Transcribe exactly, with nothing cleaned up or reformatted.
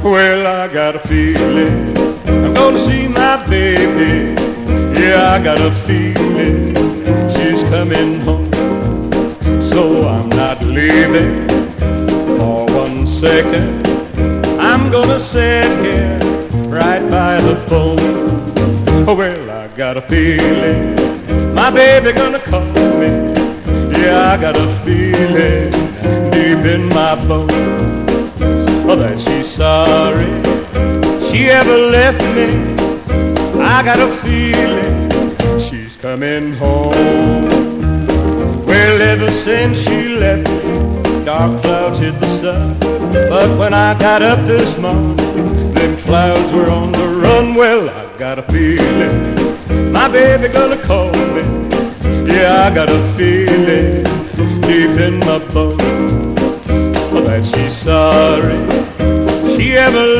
Well, I got a feeling I'm gonna see my baby. Yeah, I got a feeling she's coming home. So I'm not leaving for one second. I'm gonna sit here right by the phone. Well, I got a feeling my baby gonna call me. Yeah, I got a feeling deep in my bones oh, that she's sorry she ever left me. I got a feeling she's coming home. Well, ever since she left me, dark clouds hid the sun. But when I got up this morning, them clouds were on the run. Well, I got a feeling my baby gonna call me. Yeah, I got a feeling deep in my bones oh, that she's sorry she ever